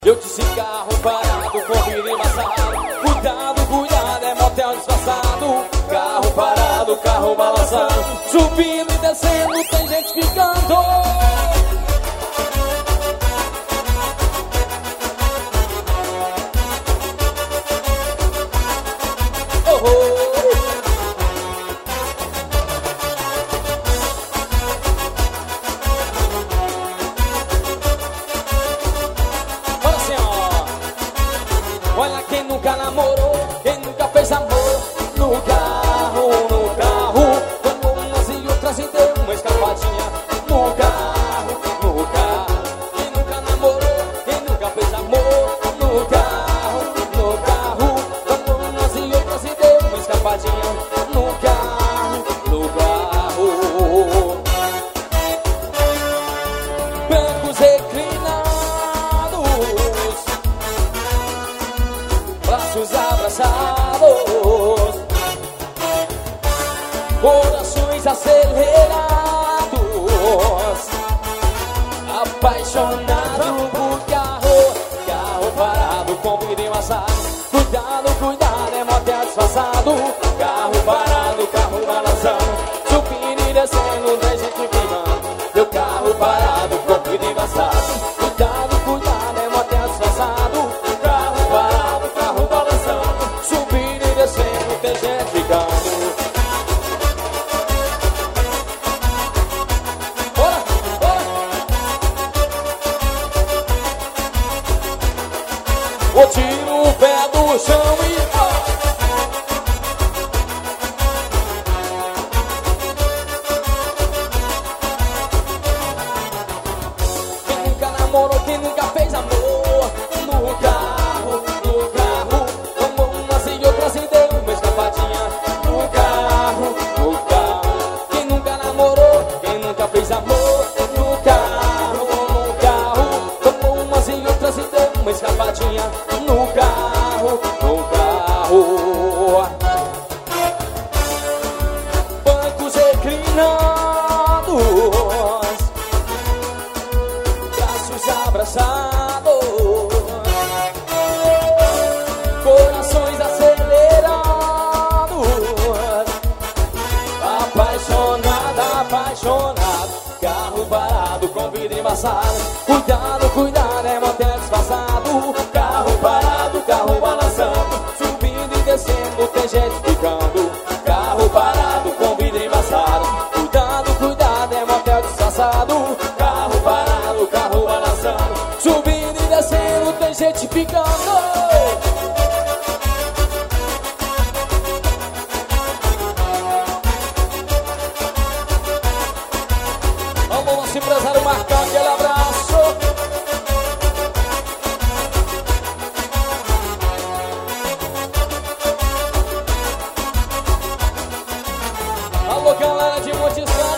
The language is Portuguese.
Eu disse carro parado, corrida embaçado. Cuidado, cuidado, é motel disfarçado. Carro parado, carro balançando. Subindo e descendo, tem gente ficando. Oh, oh. Olha quem nunca namorou, quem nunca fez amor no carro, no carro. Tomou umas e outras e deu uma escapadinha no carro, no carro. Quem nunca namorou, quem nunca fez amor no carro, no carro. Tomou umas e outras e deu uma escapadinha no carro, no carro. Bancos reclinados, braços abraçados, corações acelerados, apaixonado por carro, carro parado com vidro embaçado. Cuidado, cuidado, é motel disfarçado. Carro parado, carro balançando, subindo e descendo, tem gente queimando. Meu carro parado com vidro embaçado. Cuidado, cuidado, é motel disfarçado. Carro parado, carro balançando, subindo e descendo, tem gente ficando. Bora, bora! Vou tiro o pé do chão e... Quem nunca namorou, quem nunca fez amor no carro, no carro. Tomou umas e outras e deu uma escapadinha no carro, no carro. Quem nunca namorou, quem nunca fez amor no carro, no carro. Tomou umas e outras e deu uma escapadinha no carro, no carro. Bancos reclinados, braços abraçados, corações acelerados, apaixonado, apaixonado. Carro parado com vidro embaçado. Cuidado, cuidado, é motel disfarçado. Carro parado, carro balançando, subindo e descendo, tem gente ficando. Carro parado com vidro embaçado. Cuidado, cuidado, é motel disfarçado. Carro parado, carro balançando, subindo e descendo, tem gente ficando. Vamos, nosso empresário marcar aquele abraço. Alô, galera de Monte Santo.